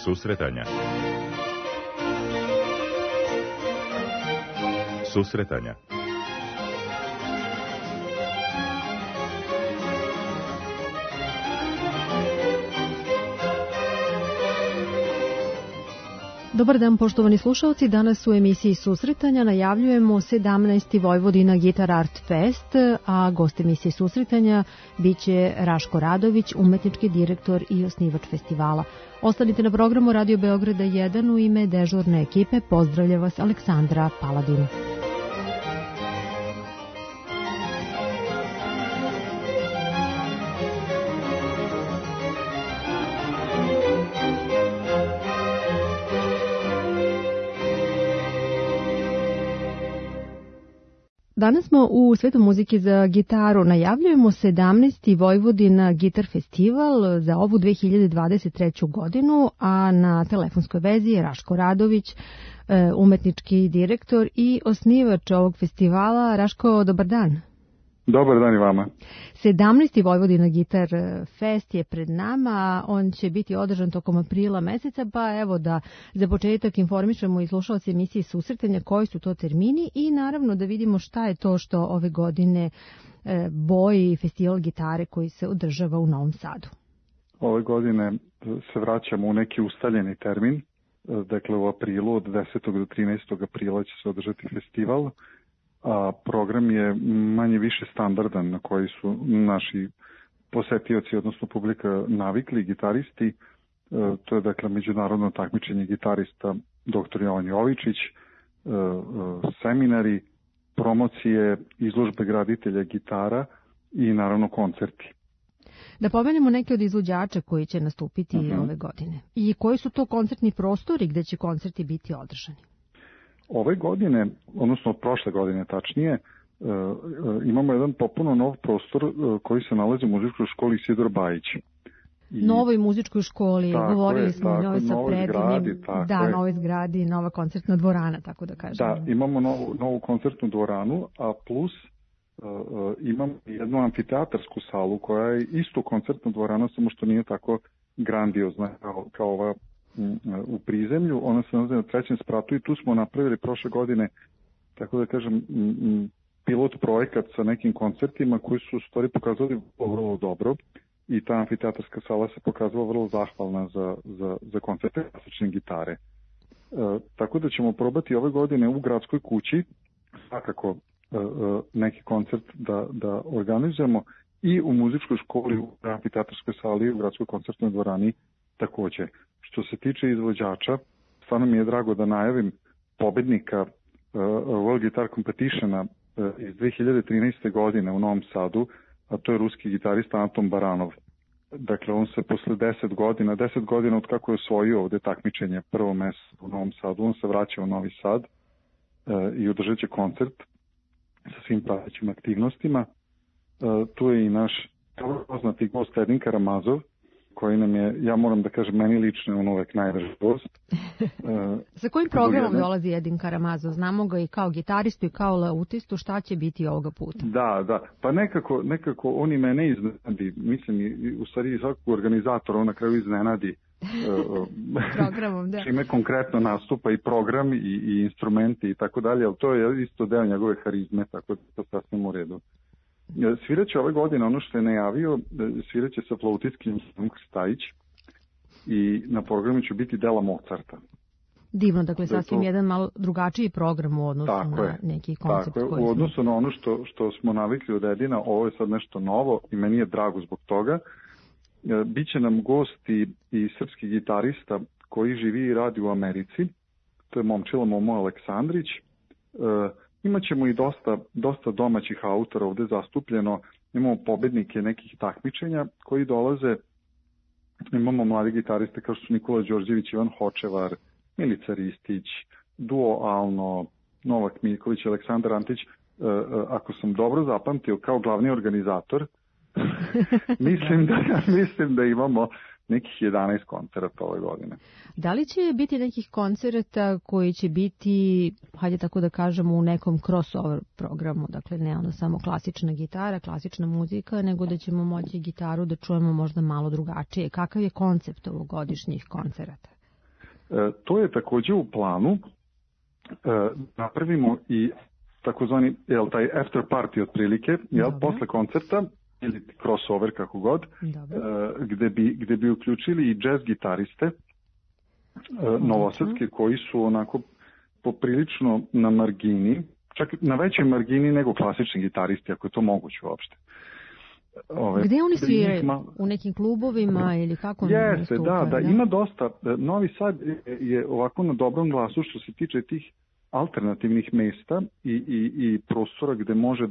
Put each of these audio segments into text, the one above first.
Susretanja. Susretanja. Dobar dan, poštovani slušalci. Danas u emisiji Susretanja najavljujemo 17. Vojvodina Guitar Art Fest, a gost emisije Susretanja biće Raško Radović, umetnički direktor i osnivač festivala. Ostanite na programu Radio Beograda 1. U ime dežurne ekipe pozdravlja vas Aleksandra Paladin. Danas smo u Svetu muzike za gitaru. Najavljujemo 17. Vojvodina Guitar Festival za ovu 2023. godinu, a na telefonskoj vezi je Raško Radović, umetnički direktor i osnivač ovog festivala. Raško, dobar dan. Dobar dan i vama. 17. Vojvodina Guitar Fest je pred nama, on će biti održan tokom aprila meseca, pa evo da za početak informišemo i slušalce emisije Susretanja koji su to termini i naravno da vidimo šta je to što ove godine boji festival gitare koji se održava u Novom Sadu. Ove godine se vraćamo u neki ustaljeni termin, dakle u aprilu od 10. do 13. aprila će se održati festival, a program je manje više standardan na koji su naši posetioci, odnosno publika, navikli, gitaristi. To je dakle međunarodno takmičenje gitarista dr. Jovan Jovičić, seminari, promocije, izložbe graditelja gitara i naravno koncerti. Da pomenemo neke od izvođača koji će nastupiti ove godine. I koji su to koncertni prostori gde će koncerti biti održani? Ove godine, odnosno od prošle godine tačnije, imamo jedan potpuno nov prostor koji se nalazi u muzičkoj školi Isidor Bajić. Novoj muzičkoj školi, govorili smo o njoj sa predivnim, novoj zgradi, nova koncertna dvorana, tako da kažem. Da, imamo novu koncertnu dvoranu, a plus imamo jednu amfiteatarsku salu koja je isto koncertna dvorana, samo što nije tako grandiozna kao ova u prizemlju. Ona se nalazi na 3. spratu i tu smo napravili prošle godine, tako da kažem, pilot projekat sa nekim koncertima koji su u stvari pokazali vrlo dobro i ta amfiteatarska sala se pokazala vrlo zahvalna za koncerte klasične gitare. Tako da ćemo probati ove godine u Gradskoj kući svakako neki koncert da organizujemo i u muzičkoj školi, u amfiteatarskoj sali i u Gradskoj koncertnoj dvorani takođe. Što se tiče izvođača, stvarno mi je drago da najavim pobednika World Guitar Competitiona iz 2013. godine u Novom Sadu, a to je ruski gitarista Anton Baranov. Dakle, on se posle 10 godina od kako je osvojio ovde takmičenje prvo mesto u Novom Sadu, on se vraća u Novi Sad i održat će koncert sa svim pratećim aktivnostima. Tu je i naš poznati gost Edin Karamazov, koji nam je, ja moram da kažem, meni lično on uvek najdraži gost. Sa kojim programom dolazi Edin Karamazov? Znamo ga i kao gitaristu i kao lautistu, šta će biti ovoga puta? Da, pa nekako on i mene iznenadi, mislim, u stvari svakog organizatora on na kraju iznenadi programom, da. Čime konkretno nastupa i program i instrumenti i tako dalje, ali to je isto deo njegove harizme, tako da to sasvim u redu. Sviraće ove godine ono što je najavio, sviraće sa flautistskim Krstajić i na programu će biti dela Mozarta. Divno, dakle sasvim jedan malo drugačiji program u odnosu na neki koncept koji smo... U odnosu na ono što smo navikli od Edina, ovo je sad nešto novo i meni je drago zbog toga. Biće nam gost i srpski gitarista koji živi i radi u Americi, to je momčilo Momo Aleksandrić. Imaćemo i dosta domaćih autora ovde zastupljeno, imamo pobednike nekih takmičenja koji dolaze, imamo mladi gitariste kao što su Nikola Đorđević, Ivan Hočevar, Milica Ristić, Duo Alno, Novak Miljković, Aleksandar Antić, ako sam dobro zapamtio, kao glavni organizator, mislim da imamo nekih 11 koncerata ove godine. Da li će biti nekih koncerata koji će biti, hajde tako da kažemo, u nekom crossover programu, dakle ne ono samo klasična gitara, klasična muzika, nego da ćemo moći gitaru da čujemo možda malo drugačije? Kakav je koncept ovogodišnjih koncerata? To je takođe u planu. Napravimo i takozvani taj after party otprilike, posle koncerta ili crossover kako god, gde bi uključili i jazz gitariste novosadske koji su onako poprilično na margini, čak na većoj margini nego klasični gitaristi, ako je to moguće uopšte. Gde oni sviraju? U nekim klubovima ili kako? Jeste, da, ima dosta. Novi Sad je ovako na dobrom glasu što se tiče tih alternativnih mesta i prostora gde može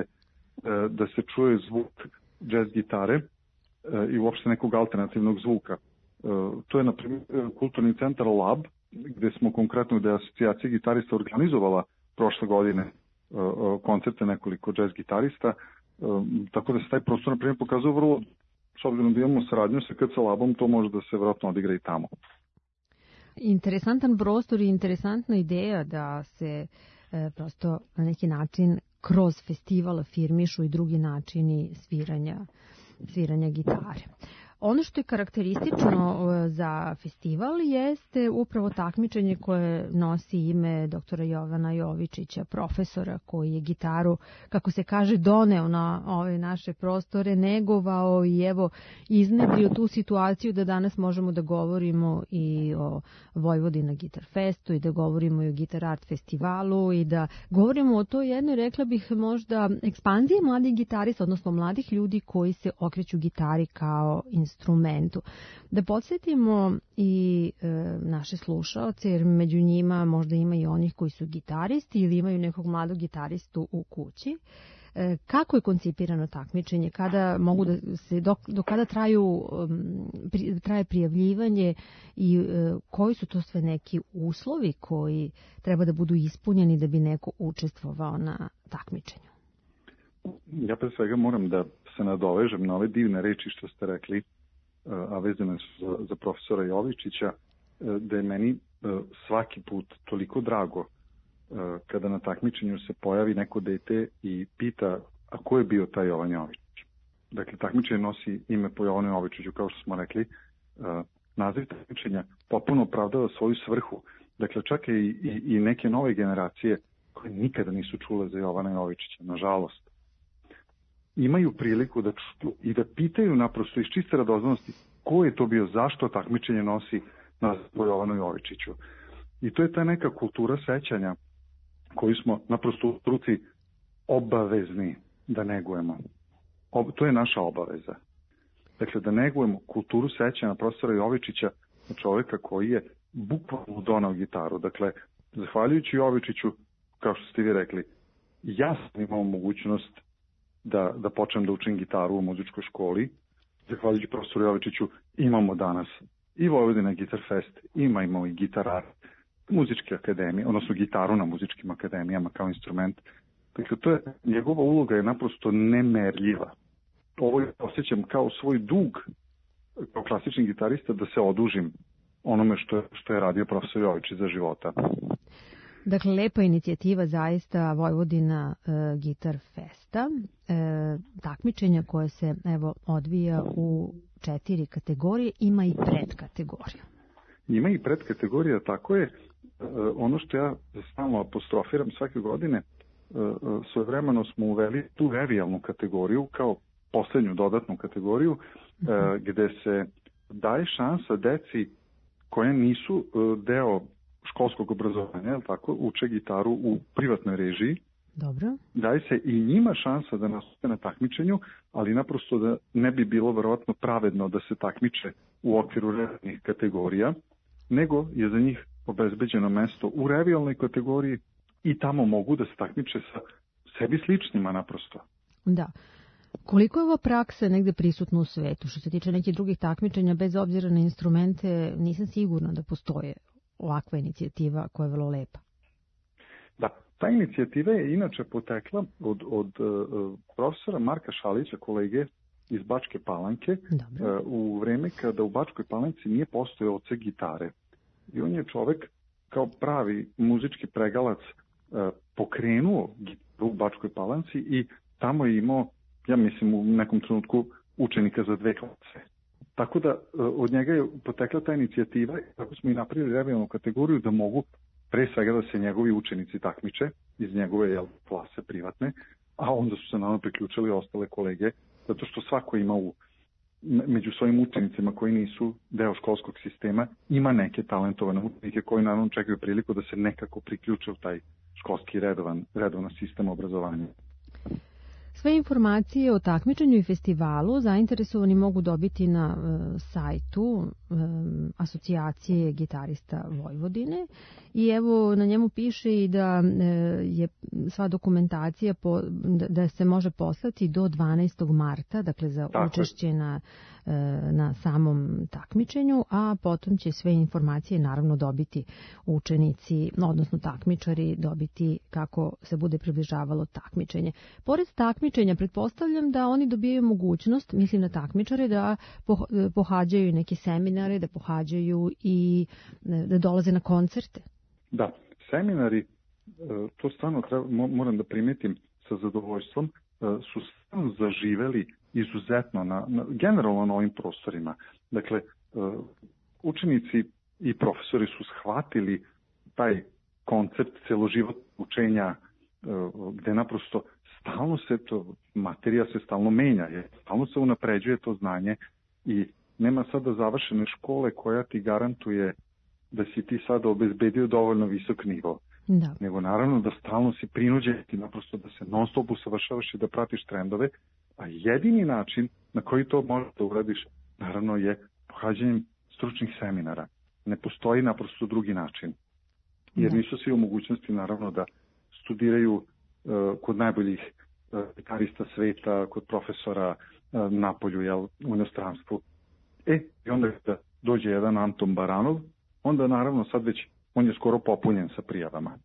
da se čuje zvuk jazz gitare i uopšte nekog alternativnog zvuka. To je, na primjer, kulturni centar Lab, gde smo konkretno, gde je asocijacija gitarista organizovala prošle godine koncerte nekoliko jazz gitarista, tako da se taj prostor, na primjer, pokazuje vrlo, s obzirom da imamo saradnju sa KC Labom, to može da se vjerojatno odigra i tamo. Interesantan prostor i interesantna ideja da se prosto na neki način kroz festival afirmišu i drugi načini sviranja gitare. Ono što je karakteristično za festival jeste upravo takmičenje koje nosi ime doktora Jovana Jovičića, profesora koji je gitaru, kako se kaže, doneo na ove naše prostore, negovao i evo iznedrio tu situaciju da danas možemo da govorimo i o Vojvodina Guitar Festu i da govorimo i o Guitar Art festivalu i da govorimo o toj jednoj, rekla bih možda, ekspanziji mladih gitarista, odnosno mladih ljudi koji se okreću gitari kao instrumentu. Da podsjetimo i naše slušaoce, jer među njima možda ima i onih koji su gitaristi ili imaju nekog mladog gitaristu u kući. Kako je koncipirano takmičenje? Kada mogu da se, do kada traje prijavljivanje i koji su to sve neki uslovi koji treba da budu ispunjeni da bi neko učestvovao na takmičenju? Ja pre svega moram da se nadovežem na ove divne reči što ste rekli, a vezane su za profesora Jovičića, da je meni svaki put toliko drago kada na takmičenju se pojavi neko dete i pita a ko je bio taj Jovan Jovičić. Dakle, takmičenje nosi ime po Jovanu Jovičiću, kao što smo rekli. Naziv takmičenja potpuno opravdava svoju svrhu. Dakle, čak i neke nove generacije koje nikada nisu čule za Jovana Jovičića, nažalost, imaju priliku da čuju i da pitaju naprosto iz čiste radoznalosti ko je to bio, zašto takmičenje nosi naziv po Jovanu Jovičiću. I to je ta neka kultura sećanja koju smo naprosto u struci obavezni da negujemo. To je naša obaveza. Dakle, da negujemo kulturu sećanja na profesora Jovičića, na čoveka koji je bukvalno donao gitaru. Dakle, zahvaljujući Jovičiću, kao što ste vi rekli, ja sam imao mogućnost da počnem da učim gitaru u muzičkoj školi. Zahvaljujući profesoru Jovičiću imamo danas i Vojvodina Guitar Fest, imamo i Guitar Art, muzičke akademije, odnosno gitaru na muzičkim akademijama kao instrument. Dakle, njegova uloga je naprosto nemerljiva. Ovo je osjećam kao svoj dug, kao klasični gitarista, da se odužim onome što je radio profesor Jovičić za života. Dakle, lepa inicijativa zaista Vojvodina Guitar Festa, takmičenja koje se odvija u 4 kategorije, ima i predkategoriju. Ima i predkategorija, tako je. Ono što ja stalno apostrofiram svake godine, svojevremeno smo uveli tu revijalnu kategoriju kao poslednju dodatnu kategoriju, gde se daje šansa deci koje nisu deo školskog obrazovanja, tako, uče gitaru u privatnoj režiji. Dobro. Daje se i njima šansa da nastupe na takmičenju, ali naprosto da ne bi bilo verovatno pravedno da se takmiče u okviru revijalnih kategorija, nego je za njih obezbeđeno mesto u revijalnoj kategoriji i tamo mogu da se takmiče sa sebi sličnima naprosto. Da. Koliko je ova praksa negde prisutna u svetu? Što se tiče nekih drugih takmičenja, bez obzira na instrumente, nisam sigurna da postoje ovakva inicijativa koja je vrlo lepa. Da, ta inicijativa je inače potekla od profesora Marka Šalića, kolege iz Bačke Palanke, u vreme kada u Bačkoj Palanci nije postojao odsek gitare. I on je čovek kao pravi muzički pregalac pokrenuo gitaru u Bačkoj Palanci i tamo je imao, ja mislim, u nekom trenutku učenika za 2 klase. Tako da od njega je potekla ta inicijativa, tako smo i napravili regionalnu kategoriju da mogu pre svega da se njegovi učenici takmiče iz njegove klase privatne, a onda su se naravno priključili ostale kolege, zato što svako ima među svojim učenicima koji nisu deo školskog sistema, ima neke talentovane učenike koji naravno čekaju priliku da se nekako priključe u taj školski redovan sistem obrazovanja. Sve informacije o takmičenju i festivalu zainteresovani mogu dobiti na sajtu Asocijacije gitarista Vojvodine i evo na njemu piše i da je sva dokumentacija da se može poslati do 12. marta, dakle za učešće na samom takmičenju, a potom će sve informacije naravno dobiti učenici, odnosno takmičari, dobiti kako se bude približavalo takmičenje. Pored takmičenja, pretpostavljam da oni dobijaju mogućnost, mislim na takmičare, da pohađaju neke seminare, da pohađaju i da dolaze na koncerte. Da, seminari, to stvarno moram da primetim sa zadovoljstvom, su stvarno zaživeli izuzetno generalno na ovim prostorima. Dakle, učenici i profesori su shvatili taj koncept celoživotnog učenja gde naprosto stalno materija se stalno menja, stalno se unapređuje to znanje i nema sada završene škole koja ti garantuje da si ti sada obezbedio dovoljno visok nivo. Da. Nego naravno da stalno si prinuđen ti naprosto da se non stop usavršavaš i da pratiš trendove, a jedini način na koji to možeš da uradiš naravno je pohađanjem stručnih seminara. Ne postoji naprosto drugi način. Jer nisu svi u mogućnosti naravno da studiraju kod najboljih gitarista sveta, kod profesora napolju, u inostranstvu. I onda kada dođe jedan Anton Baranov, onda naravno sad već on je skoro popunjen sa prijavama.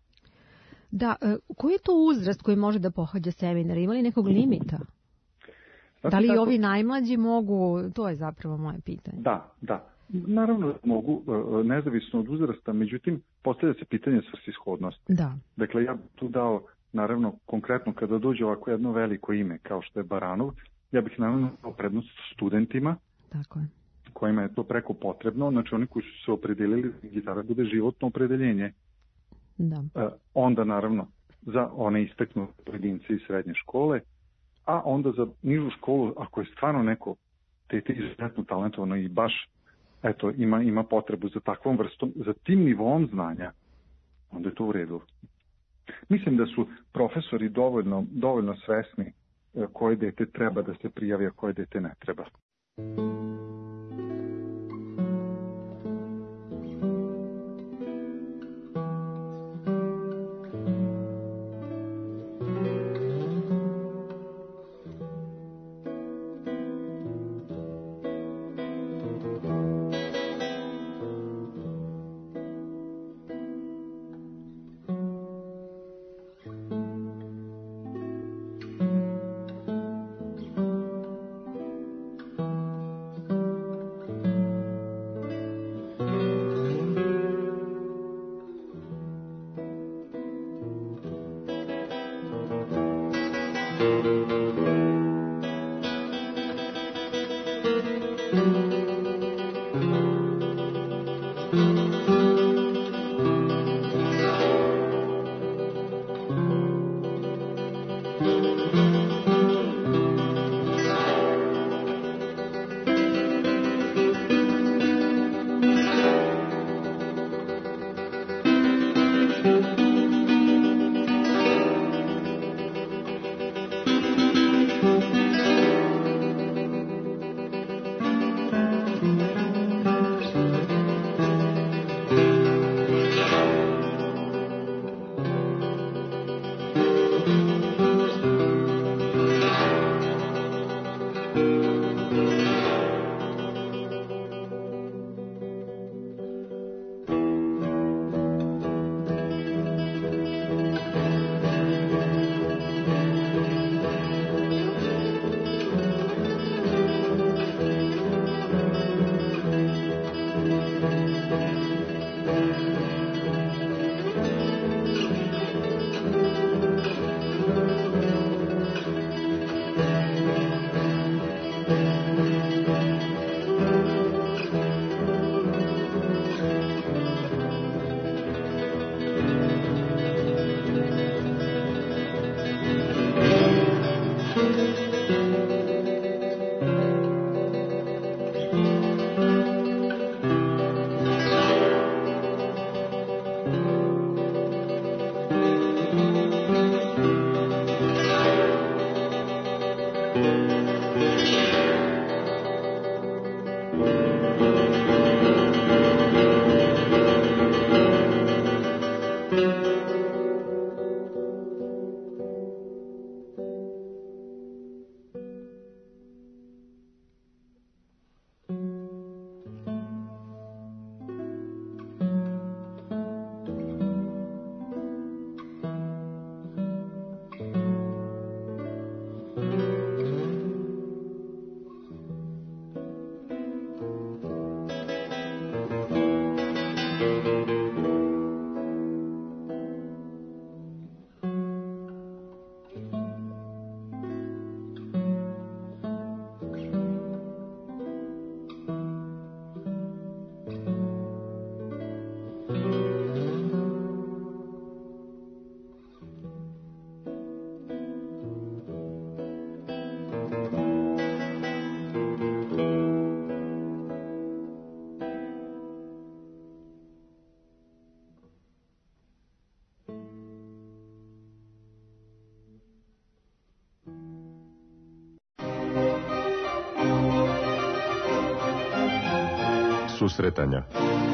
Da, koji je to uzrast koji može da pohađa seminar? Ima li nekog limita? Da li ovi najmlađi mogu? To je zapravo moje pitanje. Da. Naravno mogu, nezavisno od uzrasta, međutim, postavlja se pitanje svrsishodnosti. Da. Dakle, ja bih tu dao, naravno, konkretno kada dođe ovako jedno veliko ime, kao što je Baranov, ja bih naravno dao prednost studentima. Tako je. Kojima je to preko potrebno, znači oni koji su se opredelili da gitara bude životno opredeljenje. Da. Onda naravno za one isteknute pojedince iz srednje škole, a onda za nižu školu, ako je stvarno neko dete izuzetno talentovano i baš ima potrebu za takvom vrstom, za tim nivom znanja, onda je to u redu. Mislim da su profesori dovoljno svesni koje dete treba da se prijavi, a koje dete ne treba. Susretanja.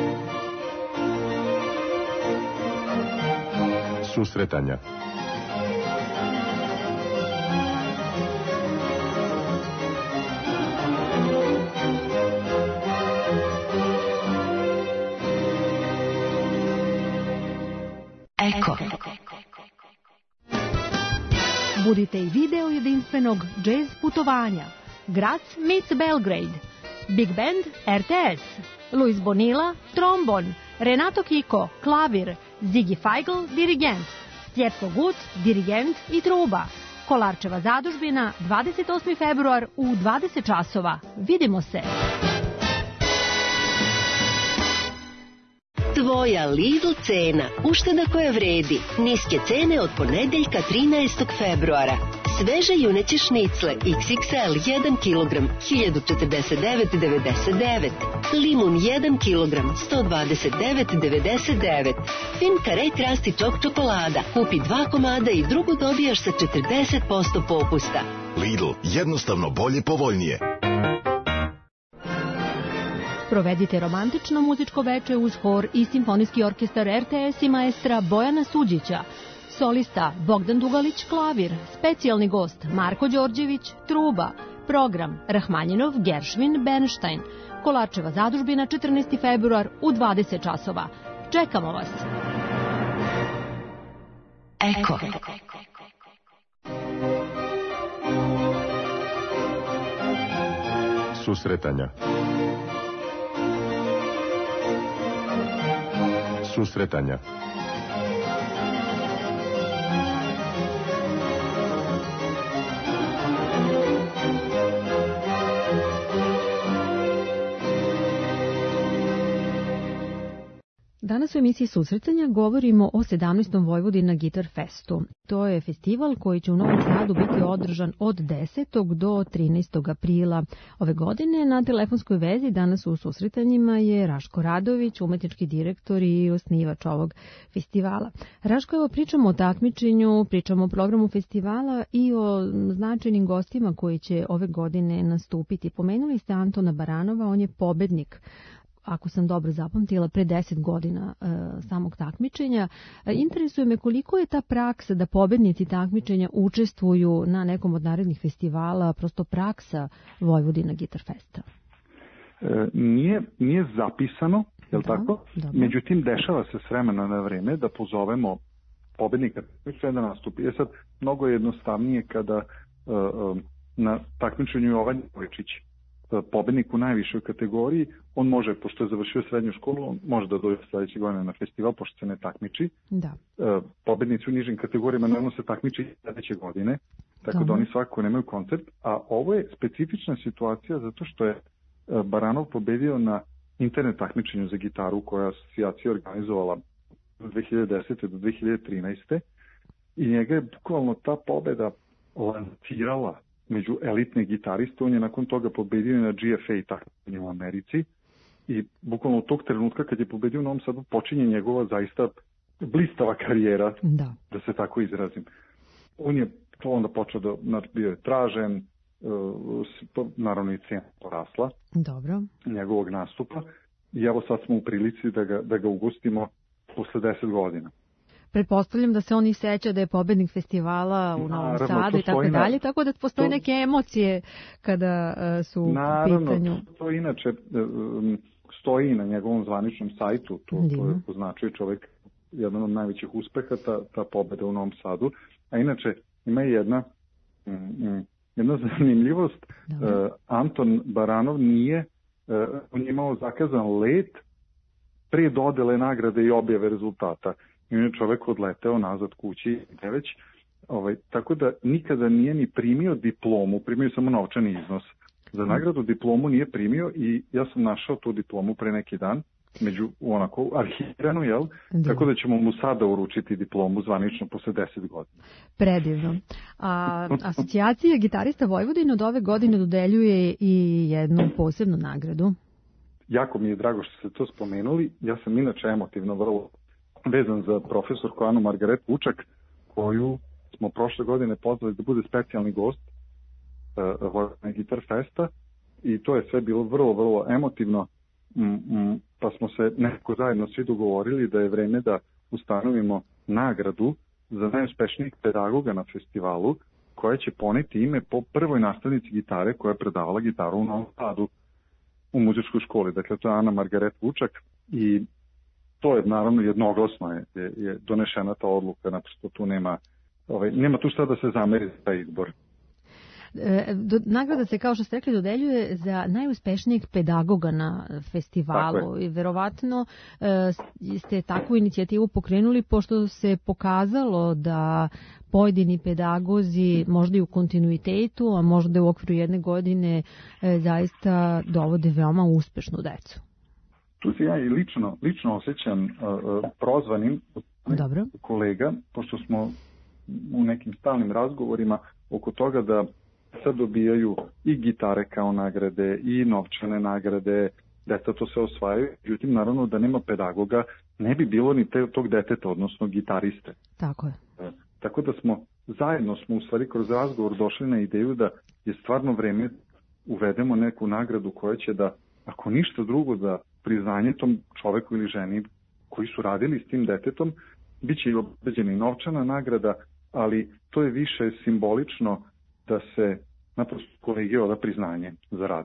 Susretanja. Eko. Budite i video jedinstvenog jazz putovanja. Graz meets Belgrade. Big Band RTS. Luis Bonilla, trombon. Renato Kiko, klavir. Ziggy Feigl, dirigent. Stjepko Gut, dirigent i truba. Kolarčeva zadužbina, 28. februar u 20 časova. Vidimo se! Tvoja Lidl cena, ušteda koja vredi. Niske cene od ponedeljka 13. februara. Sveže juneće šnicle XXL 1 kg 1049,99. Limun 1 kg 129,99. Fin kare krasti čok čokolada. Kupi 2 komada i drugu dobijaš sa 40% popusta. Lidl, jednostavno bolje, povoljnije. Provedite romantično muzičko veče uz hor i simfonijski orkestar RTS i maestra Bojana Suđića. Solista Bogdan Dugalić, klavir. Specijalni gost Marko Đorđević, truba. Program Rahmanjinov, Gershwin, Bernstein. Kolarčeva zadužbina, 14. februar u 20 časova. Čekamo vas! Eko. Susretanja. Susretanja. Danas u emisiji Susretanja govorimo o 17. Vojvodina Guitar Festu. To je festival koji će u Novom Sadu biti održan od 10. do 13. aprila ove godine. Na telefonskoj vezi danas u Susretanjima je Raško Radović, umetnički direktor i osnivač ovog festivala. Raško, evo pričamo o takmičenju, pričamo o programu festivala i o značajnim gostima koji će ove godine nastupiti. Pomenuli ste Antona Baranova, on je pobednik, ako sam dobro zapamtila, pre 10 godina samog takmičenja. Interesuje me koliko je ta praksa da pobednici takmičenja učestvuju na nekom od narednih festivala, prosto praksa Vojvodina Guitar Festa. Nije zapisano, je li tako? Dobro. Međutim, dešava se s vremena na vreme da pozovemo pobednika da nastupi. Je sad mnogo jednostavnije kada na takmičenju Jovan Jovičić, pobednik u najvišoj kategoriji, on može, pošto je završio srednju školu, on može da dođe sledeće godine na festival, pošto se ne takmiči. Da. Pobednici u nižim kategorijama naravno se takmiči sledeće godine, tako da oni svakako nemaju koncert, a ovo je specifična situacija zato što je Baranov pobedio na internet takmičenju za gitaru koja je asocijacija organizovala od 2010. do 2013. i njega je bukvalno ta pobeda lancirala među elitne gitariste. On je nakon toga pobedio na GFA takmičenju u Americi i bukvalno od tog trenutka kad je pobedio u Novom Sadu počinje njegova zaista blistava karijera, da se tako izrazim. On je to onda počeo da, bio je tražen, naravno i cena porasla njegovog nastupa i evo sad smo u prilici da ga ugostimo posle 10 godina. Pretpostavljam da se on i seća da je pobednik festivala u Novom Sadu i tako dalje, tako da postoje neke emocije kada su u pitanju. Naravno, to inače stoji na njegovom zvaničnom sajtu, to je označuje čovjek jedan od najvećih uspeha, ta pobeda u Novom Sadu, a inače ima jedna zanimljivost, Anton Baranov on je imao zakazan let pre dodele nagrade i objave rezultata. I on je čovjek odleteo nazad kući, tako da nikada nije ni primio diplomu, primio je samo novčani iznos. Za nagradu diplomu nije primio i ja sam našao tu diplomu pre neki dan, među onako arhiviranu, jel? Tako da ćemo mu sada uručiti diplomu zvanično posle 10 godina. Predivno. A asocijacija gitarista Vojvodine od ove godine dodeljuje i jednu posebnu nagradu. Jako mi je drago što ste to spomenuli. Ja sam inače emotivno vrlo vezan za profesorku Anu Margaret Vučak, koju smo prošle godine pozvali da bude specijalni gost Vojvodine Guitar Festa i to je sve bilo vrlo, vrlo emotivno. pa smo se nekako zajedno svi dogovorili da je vreme da ustanovimo nagradu za najuspešnijeg pedagoga na festivalu, koja će poneti ime po prvoj nastavnici gitare koja je predavala gitaru u Novom Sadu u muzičkoj školi. Dakle, to je Ana Margaret Vučak i to je naravno jednoglasno je donešena ta odluka, naprosto tu nema tu šta da se zameri za taj izbor. Nagrada se, kao što ste rekli, dodeljuje za najuspešnijeg pedagoga na festivalu i verovatno ste takvu inicijativu pokrenuli pošto se pokazalo da pojedini pedagozi možda i u kontinuitetu, a možda u okviru jedne godine zaista dovode veoma uspešnu decu. Tu se ja i lično osjećam prozvanim od kolega, pošto smo u nekim stalnim razgovorima oko toga da sad dobijaju i gitare kao nagrade i novčane nagrade, deca to se osvajaju, međutim naravno da nema pedagoga, ne bi bilo ni tog deteta, odnosno gitariste. Tako je. Tako da zajedno smo u stvari kroz razgovor došli na ideju da je stvarno vreme uvedemo neku nagradu koja će da, ako ništa drugo, da priznanje tom čoveku ili ženi koji su radili s tim detetom, bit će i obezbeđena i novčana nagrada, ali to je više simbolično da se naprosto kolegi oda priznanje za rad.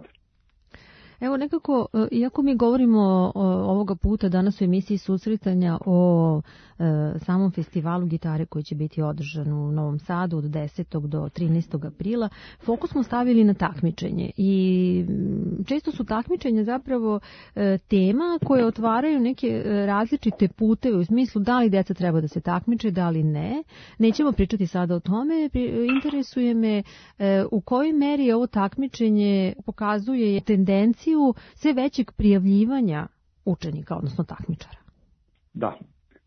Evo nekako, iako mi govorimo ovoga puta danas u emisiji susretanja o samom festivalu gitare koji će biti održan u Novom Sadu od 10. do 13. aprila, fokus smo stavili na takmičenje i često su takmičenja zapravo tema koje otvaraju neke različite puteve u smislu da li deca treba da se takmiče, da li ne. Nećemo pričati sada o tome, interesuje me u kojoj meri ovo takmičenje pokazuje tendenciju sve većeg prijavljivanja učenika, odnosno takmičara. Da.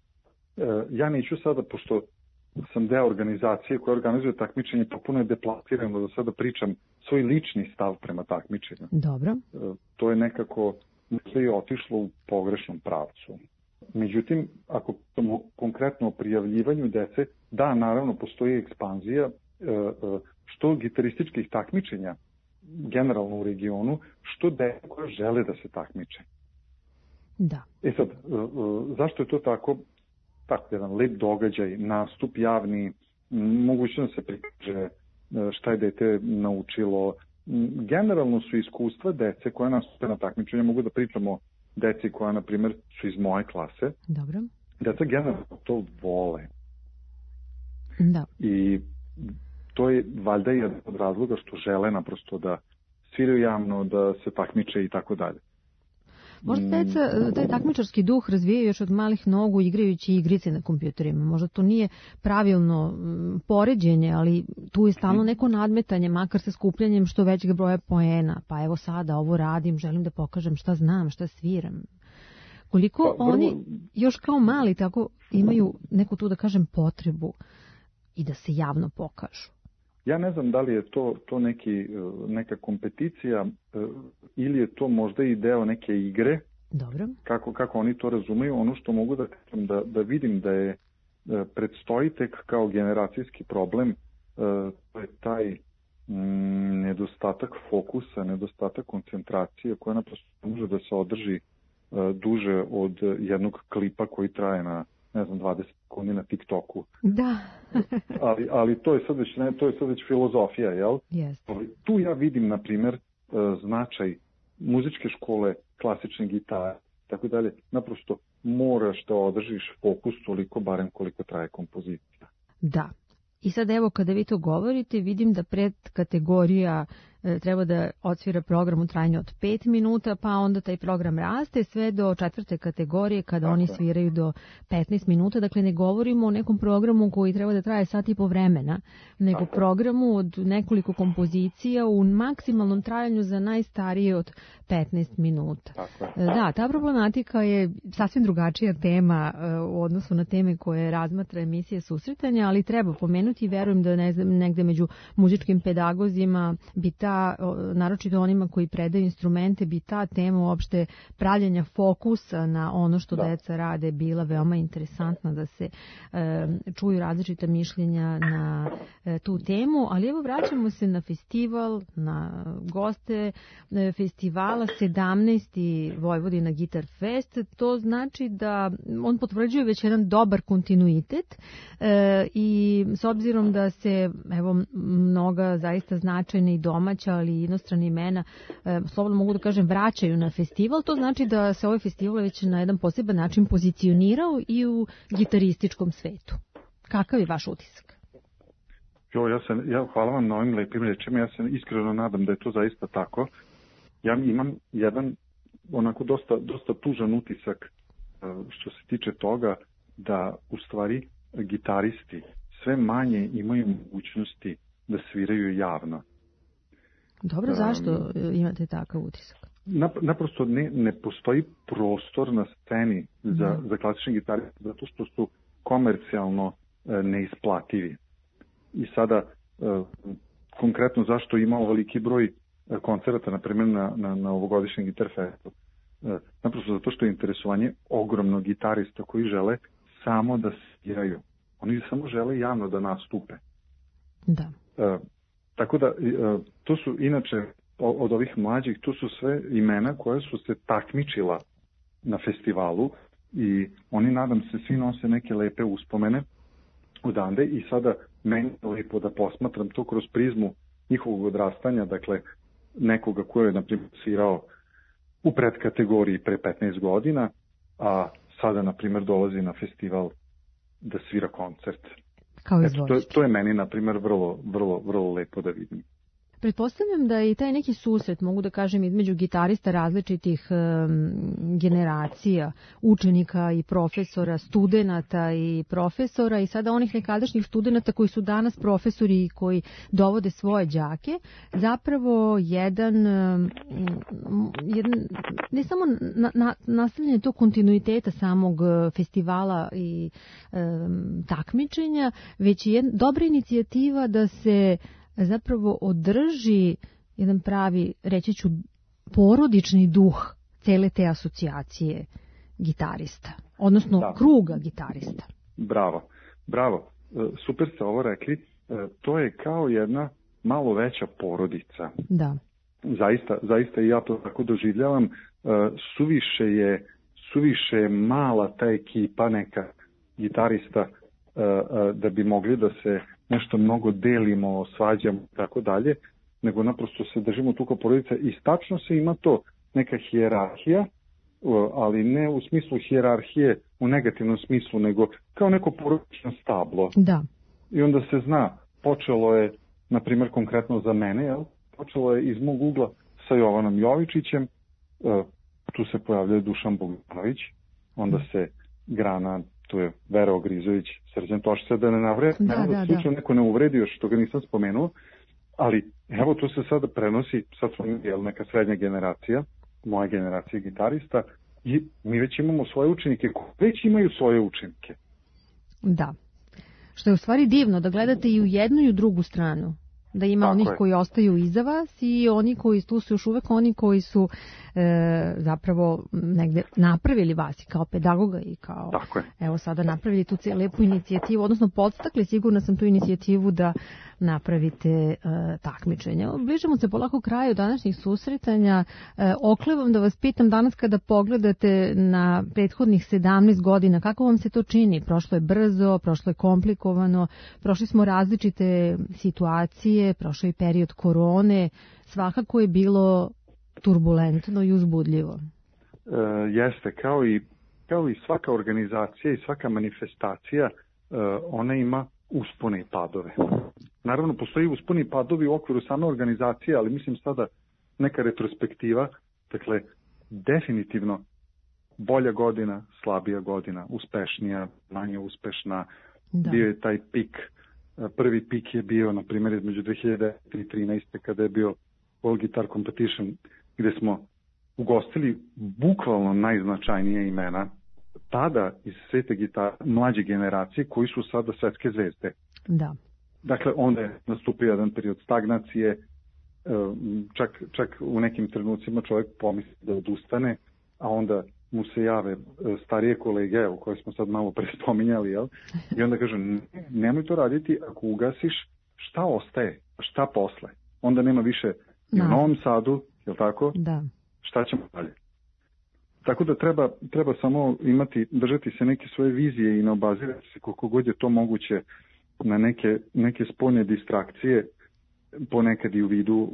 Ja neću sada, pošto sam deo organizacije koja organizuje takmičenje, popuno je deplasirano da sada pričam svoj lični stav prema takmičenju. Dobro. To je nekako sve je otišlo u pogrešnom pravcu. Međutim, ako smo konkretno o prijavljivanju dece, da, naravno, postoji ekspanzija što gitarističkih takmičenja generalno u regionu, što deca koja žele da se takmiče. Da. Sad, zašto je to tako jedan lep događaj, nastup javni, moguće da se prikaže šta je dete naučilo. Generalno su iskustva dece koja nastupe na takmičenju, mogu da pričamo deci koja, na primjer, su iz moje klase. Dobro. Deca generalno to vole. Da. I to je valjda jedan od razloga što žele naprosto da sviraju javno, da se takmiče i tako dalje. Možda deca taj takmičarski duh razvijaju još od malih nogu igrajući igrice na kompjuterima. Možda to nije pravilno poređenje, ali tu je stalno neko nadmetanje, makar sa skupljanjem što većeg broja poena. Pa evo sada ovo radim, želim da pokažem šta znam, šta sviram. Koliko oni još kao mali tako imaju neku tu da kažem potrebu i da se javno pokažu. Ja ne znam da li je to neka kompeticija ili je to možda i deo neke igre. Dobro. Kako oni to razumeju. Ono što mogu da kažem da vidim da je predstoji tek kao generacijski problem, to je taj nedostatak fokusa, nedostatak koncentracije koja naprosto može da se održi duže od jednog klipa koji traje na 20 sekundi na TikToku. Da. ali to je sad već filozofija, jel? Yes. Tu ja vidim, na primjer, značaj muzičke škole, klasične gitare, tako dalje. Naprosto moraš da održiš fokus toliko, barem koliko traje kompozicija. Da. I sad evo kada vi to govorite, vidim da pred kategorija treba da odsvira program u trajanju od 5 minuta, pa onda taj program raste sve do 4. kategorije kada oni sviraju do 15 minuta. Dakle, ne govorimo o nekom programu koji treba da traje sat i po vremena, nego programu od nekoliko kompozicija u maksimalnom trajanju za najstarije od 15 minuta. Da, ta problematika je sasvim drugačija tema u odnosu na teme koje razmatra emisije susretanja, ali treba pomenuti, verujem da negde među muzičkim pedagozima bi ta naročito onima koji predaju instrumente, bi ta tema uopšte pravljenja fokusa na ono što deca rade bila veoma interesantna, da se čuju različita mišljenja na tu temu. Ali evo, vraćamo se na festival, na goste festivala 17. Vojvodina Guitar Fest. To znači da on potvrđuje već jedan dobar kontinuitet i s obzirom da se mnoga zaista značajna i domaća, ali i inostrana imena, slobodno mogu da kažem, vraćaju na festival, to znači da se ovaj festival već na jedan poseban način pozicionirao i u gitarističkom svetu. Kakav je vaš utisak? Hvala vam na ovim lepim rečima, ja se iskreno nadam da je to zaista tako. Ja imam jedan onako dosta tužan utisak što se tiče toga da u stvari gitaristi sve manje imaju mogućnosti da sviraju javno. Dobro, zašto imate takav utisak? Naprosto ne postoji prostor na sceni za klasične gitariste, zato što su komercijalno neisplativi. I sada, konkretno zašto imamo veliki broj koncerata, na primjer na ovogodišnjem Guitar Festu? Naprosto zato što je interesovanje ogromno gitarista koji žele samo da sviraju. Oni samo žele javno da nastupe. Da. Tako da, to su inače, od ovih mlađih, to su sve imena koja su se takmičila na festivalu i oni, nadam se, svi nose neke lepe uspomene odande i sada meni je lepo da posmatram to kroz prizmu njihovog odrastanja, dakle nekoga ko je, na primjer, svirao u predkategoriji pre 15 godina, a sada, na primjer, dolazi na festival da svira koncert. To je meni, na primjer, vrlo lepo da vidim. Pretpostavljam da i taj neki susret, mogu da kažem, između gitarista različitih generacija, učenika i profesora, studenata i profesora i sada onih nekadašnjih studenata koji su danas profesori i koji dovode svoje đake, zapravo jedan ne samo nastavljanje tog kontinuiteta samog festivala i takmičenja, već i dobra inicijativa da se zapravo održi jedan pravi, reći ću, porodični duh cele te asocijacije gitarista, odnosno kruga gitarista. Bravo. Super ste ovo rekli. To je kao jedna malo veća porodica. Da. Zaista i ja to tako doživljavam. Suviše je mala ta ekipa neka gitarista da bi mogli da se nešto mnogo delimo, svađamo i tako dalje, nego naprosto se držimo tu kao porodica i tačno se ima to neka hijerarhija, ali ne u smislu hijerarhije u negativnom smislu, nego kao neko porodično stablo. Da. I onda se zna, počelo je, na primjer, konkretno za mene, počelo je iz mog ugla sa Jovanom Jovičićem, tu se pojavljaju Dušan Bogdanović, onda se grana, tu je Vera Ogrizović, Srđan Tošić, da ne navredim, slučajno neko ne uvredio što ga nisam spomenuo, ali evo to se sada prenosi, sad smo neka srednja generacija, moja generacija gitarista, i mi već imamo svoje učenike koji već imaju svoje učenike. Da, što je u stvari divno da gledate i u jednu i u drugu stranu. Da ima onih koji ostaju iza vas i oni koji tu su još uvek oni koji su zapravo negde napravili vas i kao pedagoga i kao evo sada napravili tu lepu inicijativu, odnosno podstakli, sigurno sam tu inicijativu da napravite takmičenje. Bližimo se polako kraju današnjih susretanja. Oklevam da vas pitam danas kada pogledate na prethodnih 17 godina, kako vam se to čini? Prošlo je brzo, prošlo je komplikovano, prošli smo različite situacije, prošao je period korone, svakako je bilo turbulentno i uzbudljivo. Jeste, kao i svaka organizacija i svaka manifestacija, ona ima uspone i padove. Naravno, postoji usponi i padovi u okviru same organizacije, ali mislim sada neka retrospektiva, dakle, definitivno bolja godina, slabija godina, uspešnija, manje uspešna, bio je taj pik. Prvi pik je bio, na primjer, između 2010. i 2013. kada je bio World Guitar Competition, gde smo ugostili bukvalno najznačajnije imena tada iz svete gitare, mlađe generacije koji su sada svetske zvezde. Da. Dakle, onda je nastupio jedan period stagnacije, čak u nekim trenucima čovjek pomisli da odustane, a onda mu se jave starije kolege, evo, koje smo sad malo prespominjali, jel? I onda kaže, nemoj to raditi, ako ugasiš, šta ostaje, šta posle? Onda nema više i u Novom Sadu, jel tako? Da. Šta ćemo dalje? Tako da treba samo držati se neke svoje vizije i ne obazirati se koliko god je to moguće na neke spoljne distrakcije, ponekad i u vidu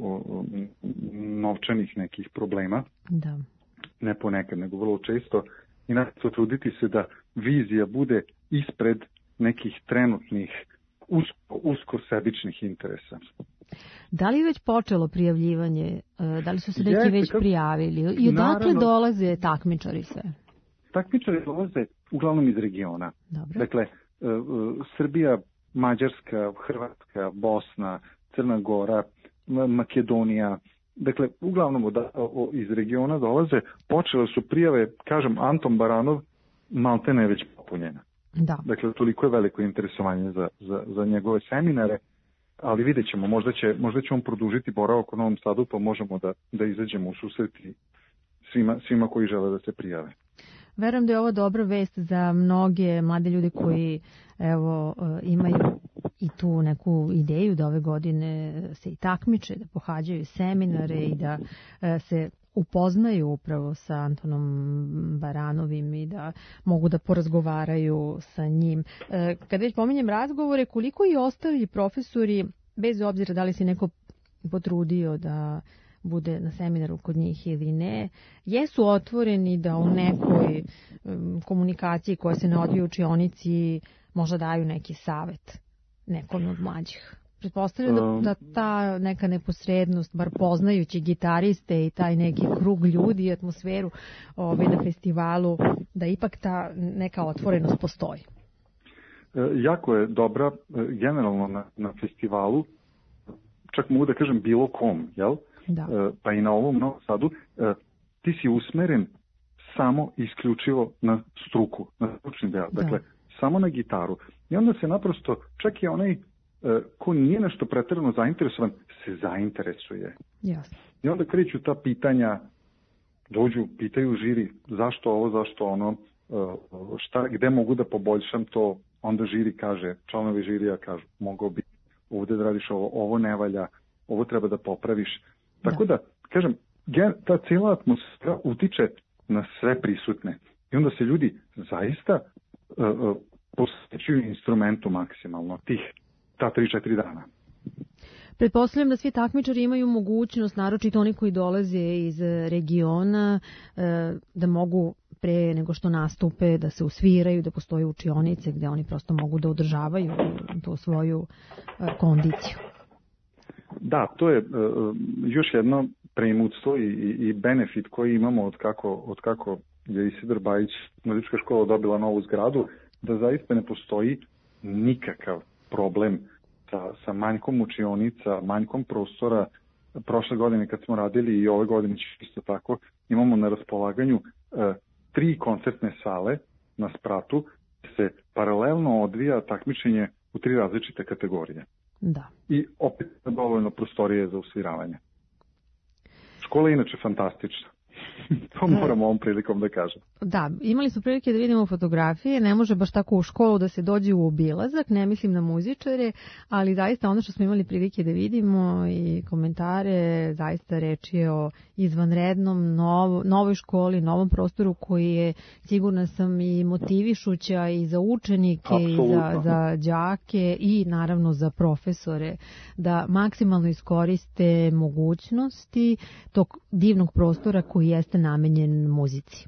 novčanih nekih problema. Da. Ne ponekad, nego vrlo često. I naravno truditi se da vizija bude ispred nekih trenutnih usko sebičnih interesa. Da li je već počelo prijavljivanje? Da li su se neki već prijavili? I odakle dolaze takmičari sve? Takmičari dolaze uglavnom iz regiona. Dobro. Dakle, Srbija, Mađarska, Hrvatska, Bosna, Crna Gora, Makedonija. Dakle, uglavnom iz regiona dolaze. Počele su prijave, kažem, Anton Baranov, maltene je već popunjena. Da. Dakle, toliko je veliko interesovanje za njegove seminare, ali vidjet ćemo, možda će on produžiti boravak u Novom Sadu, pa možemo da izađemo u susret svima koji žele da se prijave. Verujem da je ovo dobra vest za mnoge mlade ljude koji imaju i tu neku ideju da ove godine se i takmiče, da pohađaju seminare i da se upoznaju upravo sa Antonom Baranovim i da mogu da porazgovaraju sa njim. Kad već pominjem razgovore, koliko i ostali profesori, bez obzira da li si neko potrudio da bude na seminaru kod njih ili ne, jesu otvoreni da u nekoj komunikaciji koja se ne odvija u učionici možda daju neki savet nekom od mlađih? Pretpostavljam da ta neka neposrednost, bar poznajući gitariste i taj neki krug ljudi i atmosferu na festivalu, da ipak ta neka otvorenost postoji. Jako je dobra generalno na festivalu, čak mogu da kažem bilo kom, jel? Da. Pa i na ovom Novom Sadu, ti si usmeren samo isključivo na struku, na stručni deo, dakle, samo na gitaru. I onda se naprosto, čak i onaj ko nije nešto pretjerano zainteresovan, se zainteresuje. Jasno. I onda kreću ta pitanja, pitaju žiri, zašto ovo, zašto ono, gde mogu da poboljšam to, onda žiri kaže, članovi žirija kažu, mogao bi ovdje da radiš ovo ne valja, ovo treba da popraviš. Tako da, kažem, ta cijela atmosfera utiče na sve prisutne. I onda se ljudi zaista posvećuju instrumentu maksimalno, ta 3-4 dana. Pretpostavljam da svi takmičari imaju mogućnost, naročito oni koji dolaze iz regiona, da mogu pre nego što nastupe, da se usviraju, da postoje učionice gde oni prosto mogu da održavaju tu svoju kondiciju. Da, to je još jedno preimutstvo i benefit koji imamo od kako je Isidor Bajić, muzička škola, dobila novu zgradu, da zaista ne postoji nikakav problem sa manjkom učionica, manjkom prostora. Prošle godine kad smo radili i ove godine će isto tako, imamo na raspolaganju 3 koncertne sale na spratu, se paralelno odvija takmičenje u 3 različite kategorije. Da. I opet dovoljno prostorije za usviravanje. Škola je inače fantastična. To moramo ovom prilikom da kažem. Da, imali smo prilike da vidimo fotografije, ne može baš tako u školu da se dođe u obilazak, ne mislim na muzičare, ali zaista ono što smo imali prilike da vidimo i komentare, zaista reč je o izvanrednom, novoj školi, novom prostoru koji je, sigurna sam, i motivišuća i za učenike, i za đake i naravno za profesore, da maksimalno iskoriste mogućnosti tog divnog prostora koji jeste namenjen muzici.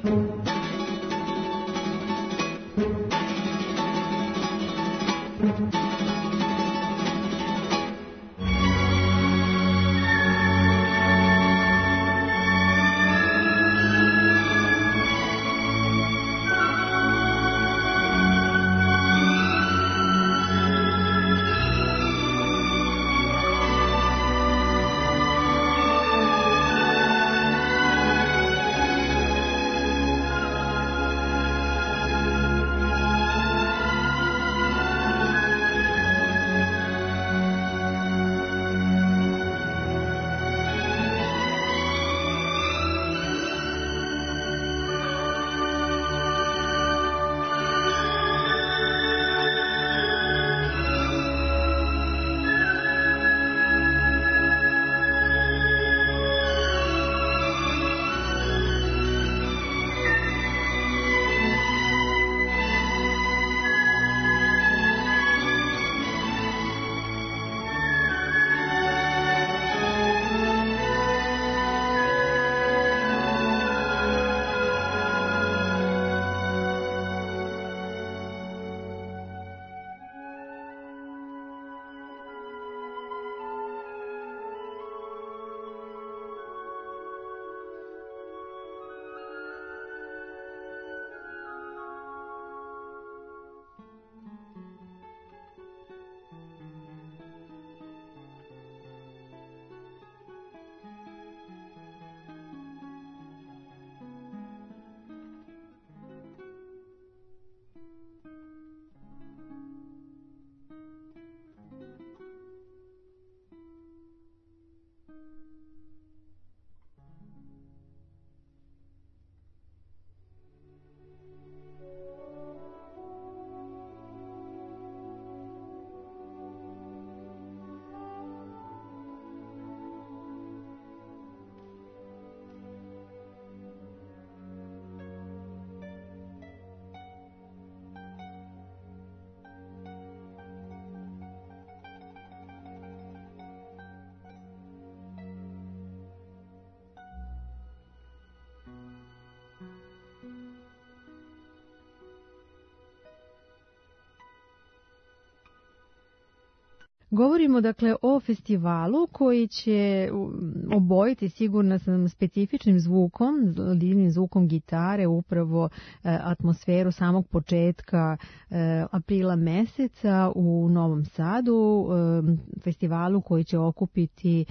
Govorimo dakle o festivalu koji će obojiti, sigurno sam, specifičnim zvukom, divnim zvukom gitare, upravo atmosferu samog početka aprila meseca u Novom Sadu, festivalu koji će okupiti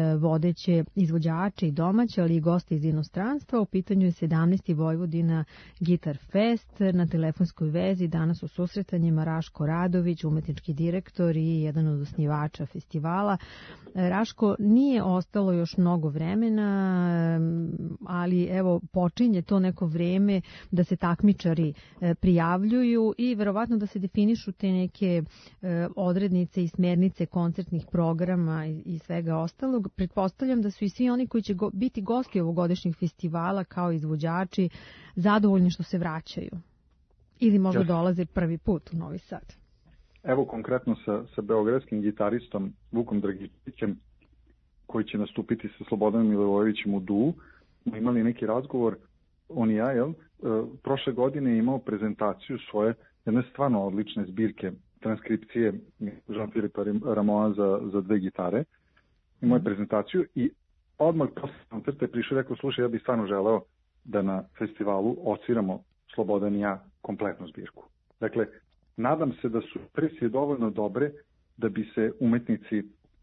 vodeće izvođače i domaće, ali i goste iz inostranstva. U pitanju je 17. Vojvodina Guitar Fest. Na telefonskoj vezi danas u susretanjima Raško Radović, umetnički direktor i jedan od osnivača festivala. Raško, nije ostalo još mnogo vremena, ali evo počinje to neko vreme da se takmičari prijavljuju i verovatno da se definišu te neke odrednice i smernice koncertnih programa i svega ostalog. Pretpostavljam da su i svi oni koji će biti gosti ovogodišnjih festivala kao izvođači zadovoljni što se vraćaju ili možda dolaze prvi put u Novi Sad. Evo konkretno sa beogradskim gitaristom Vukom Dragičićem, koji će nastupiti sa Slobodanom Milivojevićem u Duu, smo imali neki razgovor, on i ja, prošle godine je imao prezentaciju svoje jedne stvarno odlične zbirke transkripcije Jean-Philippe Rameau za dve gitare. Imao je prezentaciju i odmah posle koncerta je prišao i rekao, slušaj, ja bih stvarno želeo da na festivalu odsviramo Slobodan i ja kompletnu zbirku. Dakle, nadam se da su impresije dovoljno dobre da bi se umetnici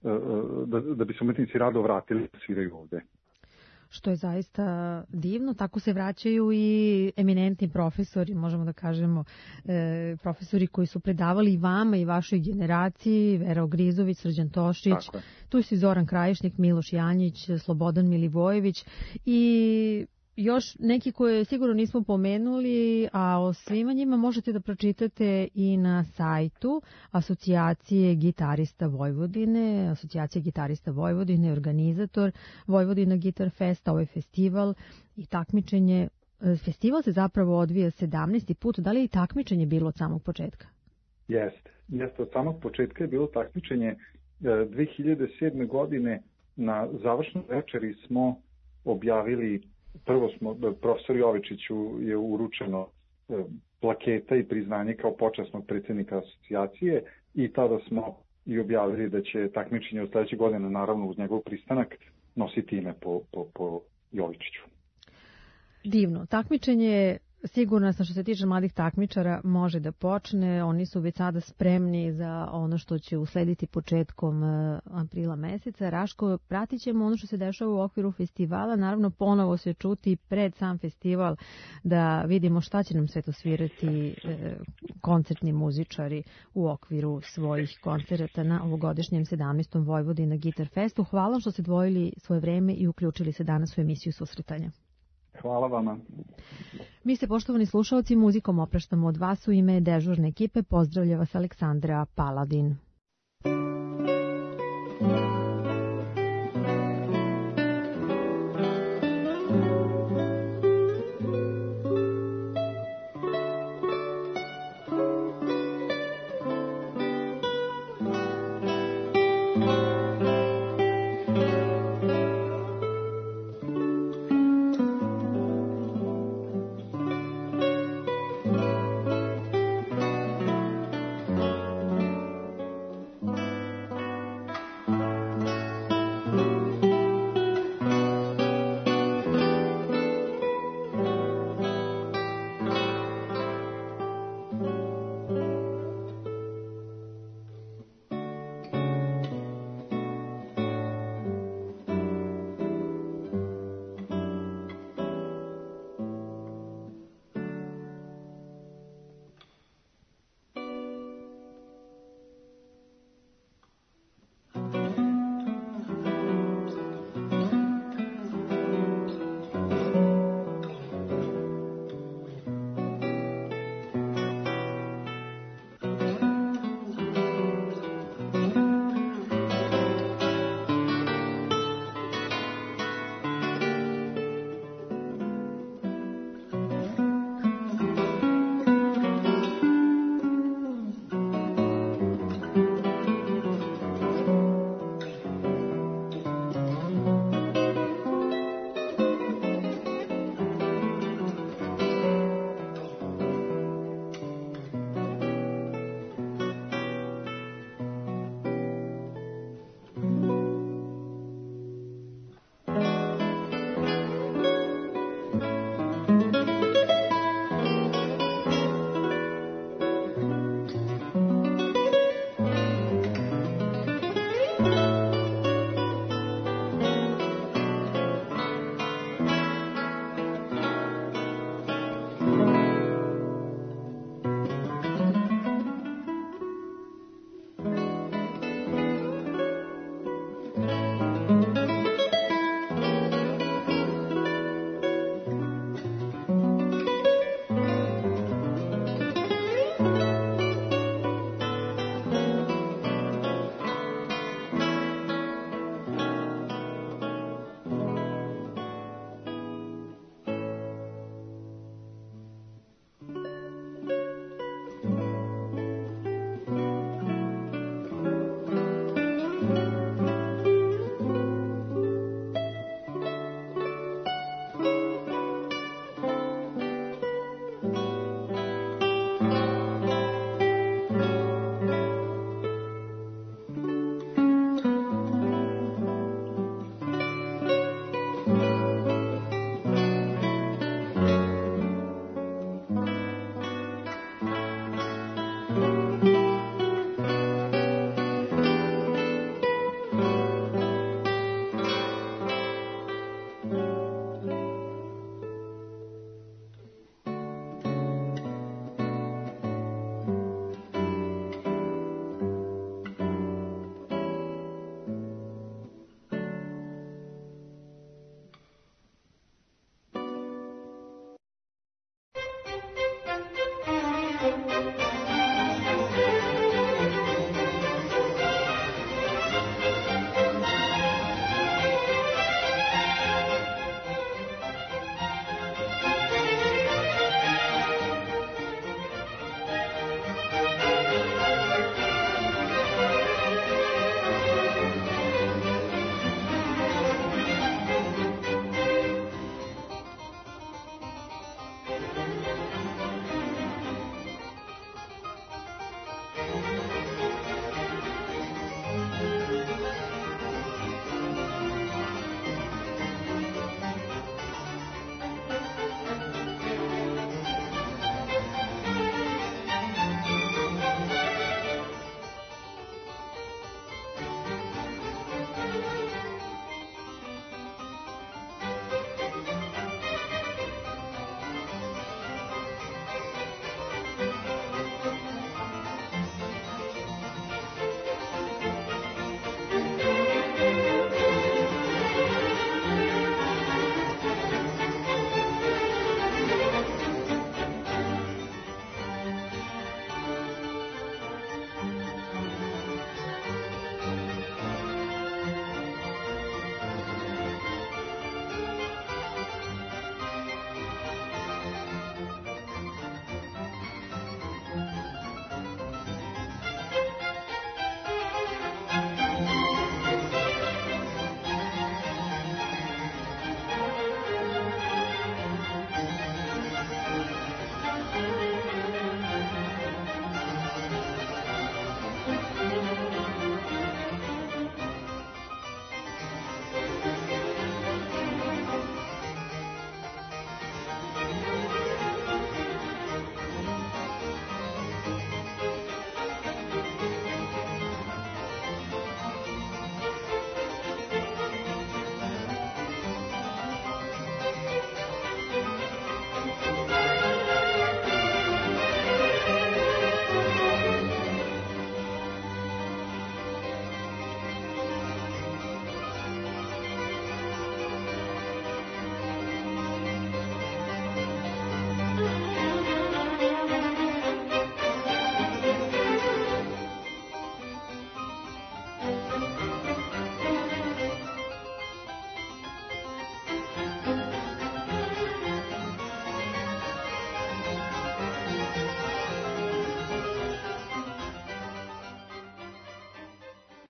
rado vratili da sviraju ovde. Što je zaista divno, tako se vraćaju i eminentni profesori, možemo da kažemo, profesori koji su predavali i vama i vašoj generaciji, Vera Ogrizović, Srđan Tošić, tu su Zoran Krajišnik, Miloš Janjić, Slobodan Milivojević i još neki koje sigurno nismo pomenuli, a o svima njima možete da pročitate i na sajtu Asocijacije gitarista Vojvodine. Asocijacija gitarista Vojvodine, organizator Vojvodina Guitar Festa, ovaj festival i takmičenje. Festival se zapravo odvija 17. put. Da li je i takmičenje bilo od samog početka? Jeste, od samog početka je bilo takmičenje. 2007. godine na završnoj večeri smo objavili prvo profesor Jovičiću je uručeno plaketa i priznanje kao počasnog predsjednika asocijacije i tada smo i objavili da će takmičenje od sledeće godine, naravno uz njegov pristanak, nositi ime po Jovičiću. Divno. Takmičenje, sigurno sam što se tiče mladih takmičara, može da počne. Oni su već sada spremni za ono što će uslediti početkom aprila meseca. Raško, pratit ćemo ono što se dešava u okviru festivala. Naravno, ponovo se čuti pred sam festival da vidimo šta će nam sve to svirati koncertni muzičari u okviru svojih koncerata na ovogodišnjem 17. Vojvodina Gitar Festu. Hvala što ste dvojili svoje vreme i uključili se danas u emisiju Susretanja. Hvala vama. Mi se, poštovani slušalci, muzikom opraštamo od vas. U ime dežurne ekipe pozdravlja vas Aleksandra Paladin.